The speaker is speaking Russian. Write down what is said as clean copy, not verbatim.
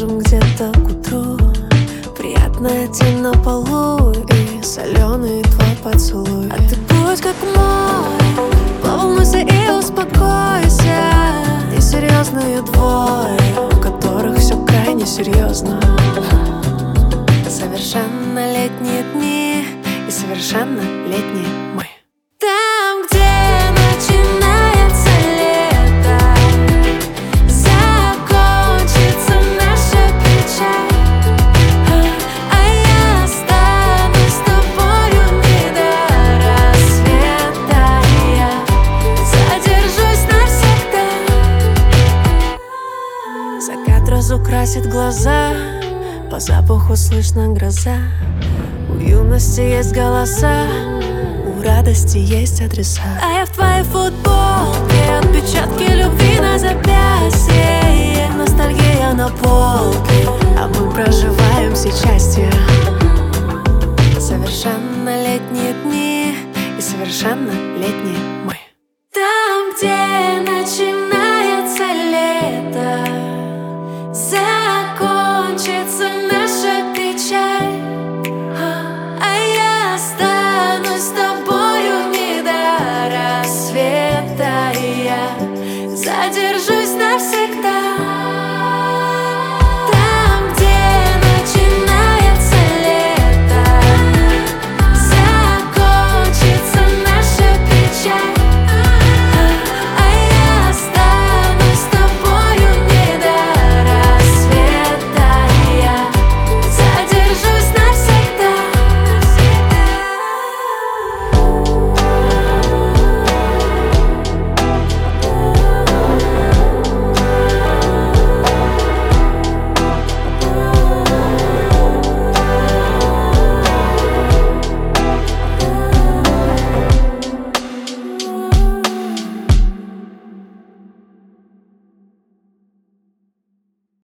ляжем где-то к утру. Приятная тень на полу и соленый твой поцелуй. А ты будь как море, поволнуйся и успокойся. И серьезные двое, у которых все крайне серьезно. Совершеннолетние дни и совершеннолетние мы. Там, где начинается лето, закончится наша печаль, а я останусь с тобою не до рассвета. Я задержусь навсегда. Закат разукрасит глаза, по запаху слышна гроза. У юности есть голоса, у радости есть адреса. А я в твоей футболке, отпечатки любви на запястье, ностальгия на полке, а мы проживаем все части. Совершеннолетние дни и совершеннолетние